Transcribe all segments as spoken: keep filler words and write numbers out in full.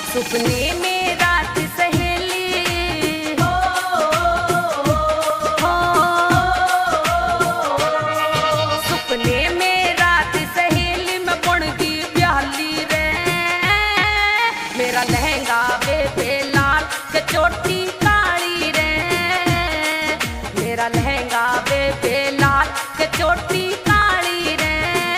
सुपने में रात सहेली हो, हो, सुपने में रात सहेली में बुन की प्याली रे। मेरा लहंगा बेबे लाल के चोटी काली रे। मेरा लहंगा बेबे लाल के चोटी काली रे।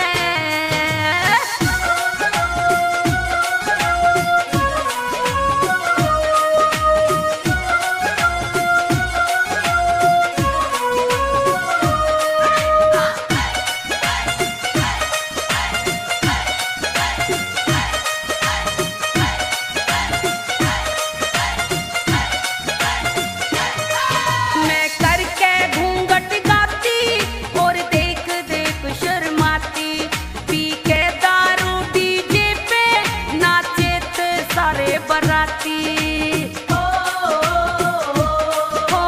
मैं करके घूंघट गाती और देख देख शर्माती, पी के दारू डीजे पे नाचे थे सारे बराती। हो, हो,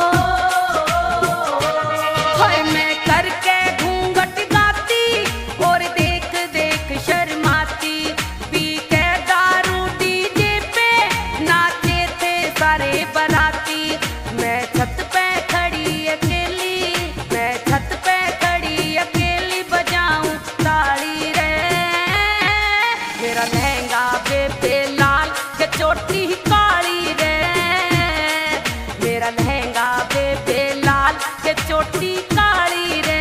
हाय मैं करके घूंघट गाती और देख देख शर्माती, पी के दारू डीजे पे नाचे थे सारे बराती। मैं छत पे खड़ी अकेली, मैं छत पे खड़ी अकेली बजाऊं ताली रे। मेरा लहंगा बेबे लाल के चोटी काली रे। मेरा लहंगा बेबे लाल के चोटी काली रे।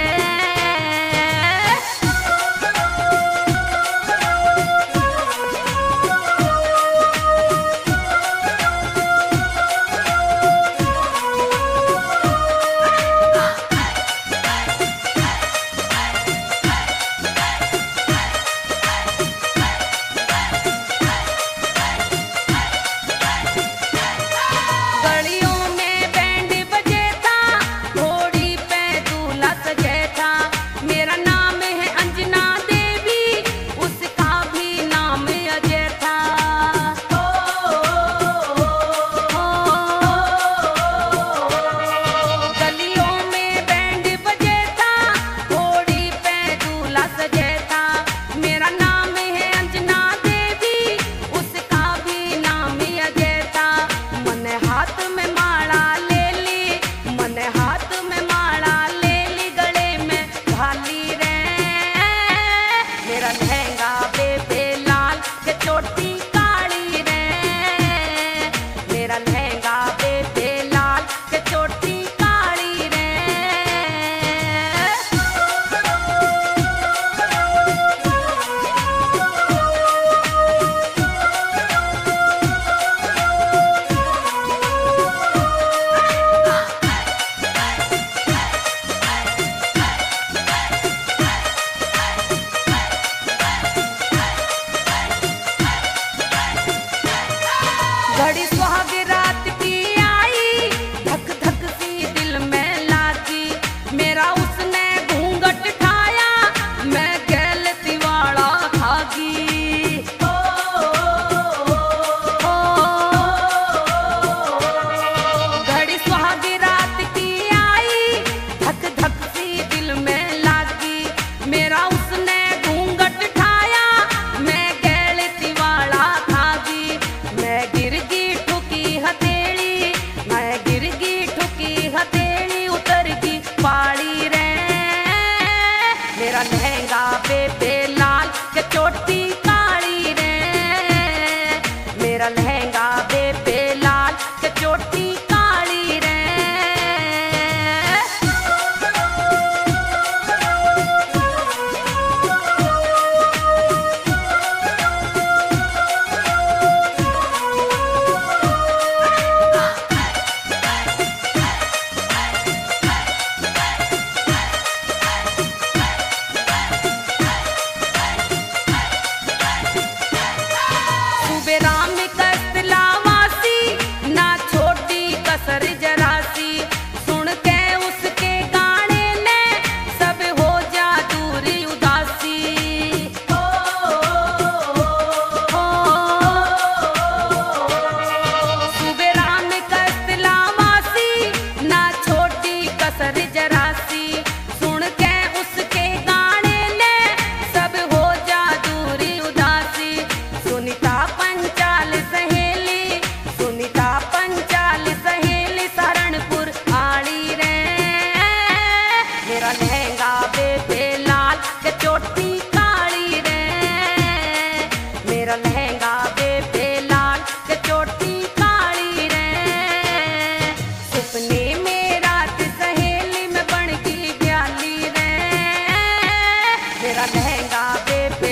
लहंगा बेबे